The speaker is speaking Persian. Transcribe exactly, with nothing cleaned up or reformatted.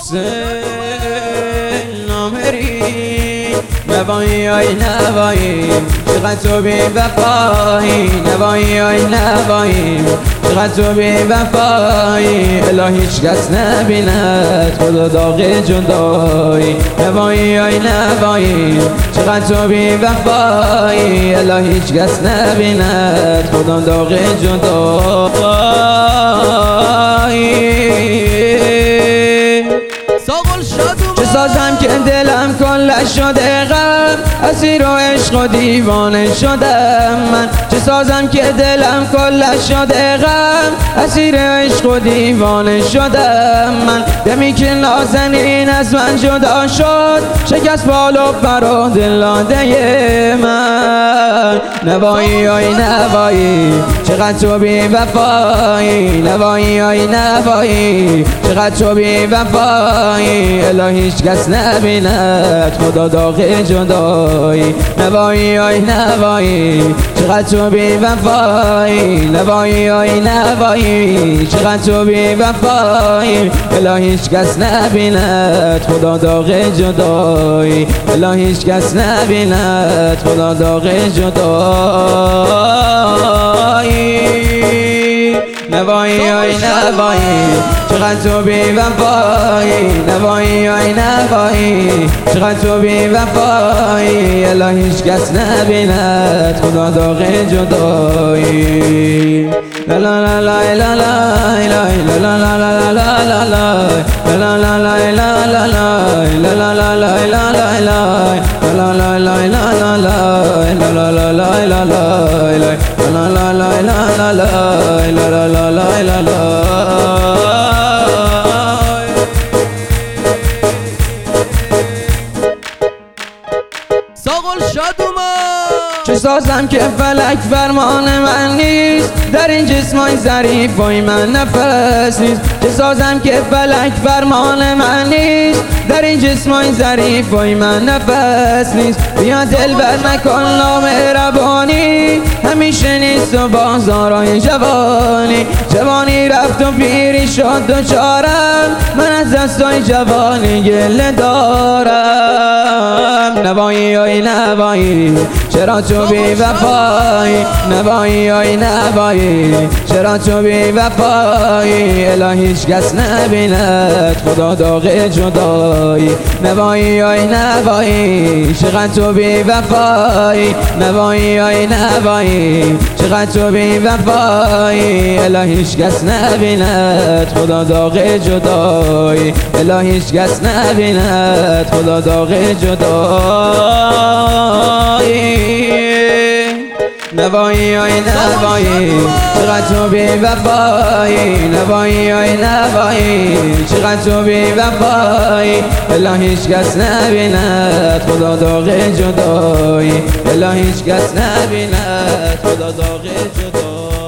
حسین نامری نوایی آی نوایی چقدر تو بی وفایی نوایی آی نوایی چقدر تو بی وفایی الهی هیچ کس نبیند خدا داغ جدایی نوایی آی نوایی چقدر تو بی وفایی الهی هیچ کس نبیند خدا داغ جدایی چه سازم که دلم کلش شده غم اسیر و عشق و دیوانه شدم من چه سازم که دلم کلش شده غم اسیر عشق و دیوانه شدم من دمی که نازنین از من جدا شد شکست بال و پر و دلاده من نوایی آی نوایی چقدر تو بی وفایی نوایی آی نوایی چقدر تو بی وفایی الهی هیچ کس نبیند خدا داغ جدایی نوایی آی نوایی چقدر تو بی وفایی نوایی آی نوایی چقدر تو بی وفایی الهی هیچ کس نبیند خدا داغ جدایی الهی هیچ کس نبیند خدا داغ جدایی نوایی آی نوایی چقدر تو بی وفایی نوایی آی نوایی چقدر تو بی وفایی الهی هیچ کس نبیند خدا داغ جدایی لا لا لا لا لا لا لا لا لا لا لا لا لا لا لا چه سازم که فلک فرمان من نیست در این جسمای ظریف وای من نفس نیست چه سازم که فلک فرمان من نیست در این جسمای ظریف وای من نفس نیست بیا دل بر نکن نامهربانی همیشه نیست و بازارای جوانی جوانی رفت و پیری شد دوچارم من از دستای جوانی گله دارم نوایی آی نوایی چرا تو بی وفایی نوایی آی نوایی چرا تو بی وفایی الهی هیچ کس نبیند خدا داغ جدایی نوایی آی نوایی چقدر تو بی وفایی نوایی آی نوایی چقدر تو بی وفایی الهی هیچ کس نبیند خدا داغ جدایی الهی هیچ کس نبیند خدا داغ جدایی نوایی آی نوایی چقدر تو بی وفایی نوایی آی نوایی چقدر تو بی وفایی الهی هیچ کس نبیند خدا داغ جدایی الهی هیچ کس نبیند خدا داغ جدایی